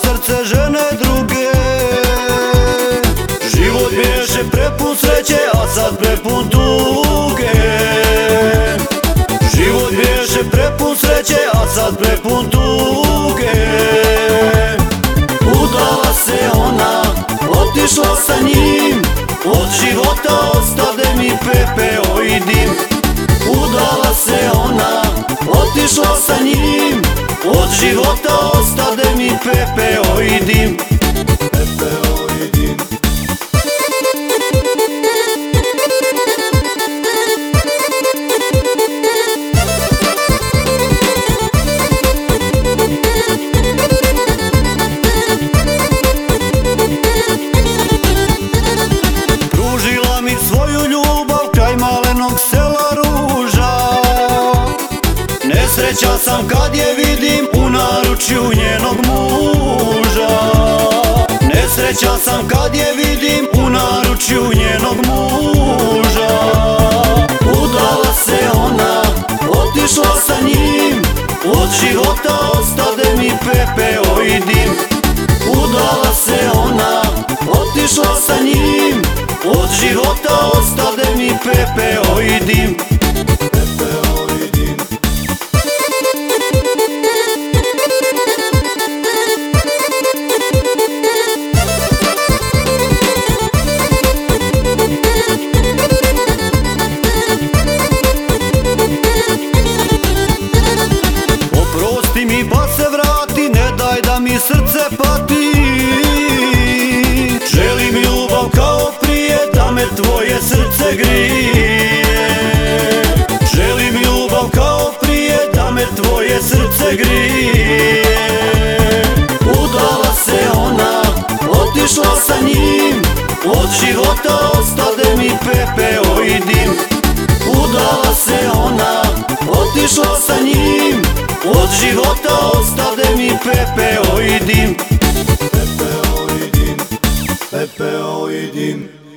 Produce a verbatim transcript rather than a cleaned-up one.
srce žene druge. Život bješe prepun sreće, a sad prepun tuge. Život bješe prepun sreće, a sad prepun tuge. Udala se ona, otišla sa njim, od života ostade mi pepeo i dim. Udala se ona, otišla sa njim, od života ostade mi pepeo i dim. Pepeo i dim. Pružila mi svoju ljubav kraj malenog sela Ruža. Nesreća sam kad je vidim u naručju njenog muža. Nesreća sam kad je vidim u naručju njenog muža. Udala se ona, otišla sa njim, od života ostade mi pepeo i dim. Udala se ona, otišla sa njim, od života ostade mi pepeo i dim. Pepeo i dim. Oprosti mi pa se vrati, ne daj da mi srce pati. Želim ljubav kao prije, da me tvoje srce grije. Želim ljubav kao prije, da me tvoje srce grije. Udala se ona, otišla sa njim, od života ostade mi pepeo i dim. Udala se ona, otišla sa njim, od života ostade mi pepeo i dim. Pepeo i dim, pepeo i dim.